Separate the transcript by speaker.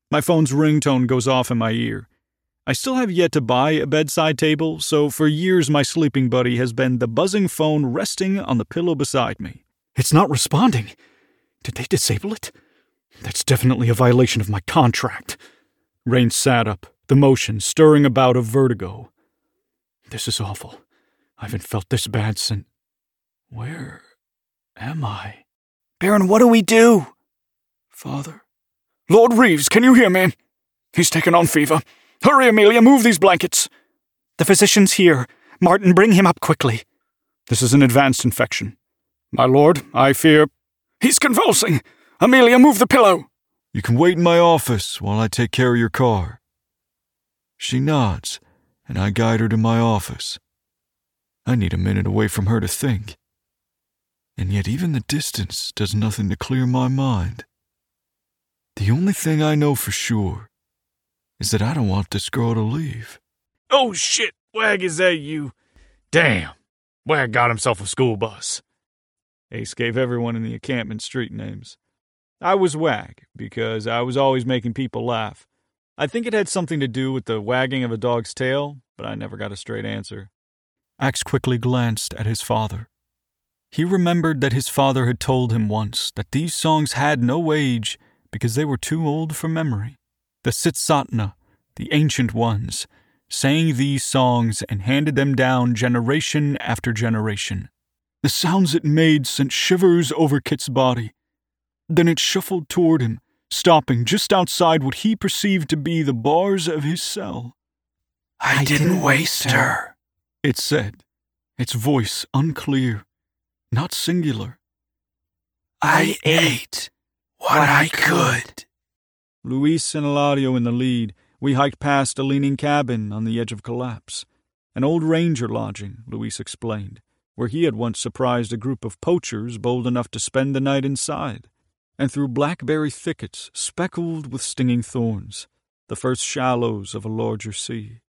Speaker 1: My phone's ringtone goes off in my ear. I still have yet to buy a bedside table, so for years my sleeping buddy has been the buzzing phone resting on the pillow beside me.
Speaker 2: It's not responding. Did they disable it? That's definitely a violation of my contract.
Speaker 1: Rain sat up, the motion stirring about of vertigo.
Speaker 2: This is awful. I haven't felt this bad since... Where am I?
Speaker 3: Baron, what do we do?
Speaker 2: Father? Lord Reeves, can you hear me? He's taken on fever. Hurry, Amelia, move these blankets.
Speaker 3: The physician's here. Martin, bring him up quickly.
Speaker 2: This is an advanced infection. My lord, I fear... He's convulsing! Amelia, move the pillow!
Speaker 4: You can wait in my office while I take care of your car. She nods, and I guide her to my office. I need a minute away from her to think. And yet even the distance does nothing to clear my mind. The only thing I know for sure is that I don't want this girl to leave.
Speaker 1: Oh shit, Wag, is that you? Damn, Wag got himself a school bus. Ace gave everyone in the encampment street names. I was Wag because I was always making people laugh. I think it had something to do with the wagging of a dog's tail, but I never got a straight answer.
Speaker 2: Axe quickly glanced at his father. He remembered that his father had told him once that these songs had no age because they were too old for memory. The Sitsatna, the Ancient Ones, sang these songs and handed them down generation after generation. The sounds it made sent shivers over Kit's body. Then it shuffled toward him, stopping just outside what he perceived to be the bars of his cell.
Speaker 3: I didn't waste her,
Speaker 2: it said, its voice unclear, not singular.
Speaker 3: I ate what I could.
Speaker 1: Luis and Eladio in the lead, we hiked past a leaning cabin on the edge of collapse. An old ranger lodging, Luis explained, where he had once surprised a group of poachers bold enough to spend the night inside. And through blackberry thickets speckled with stinging thorns, the first shallows of a larger sea.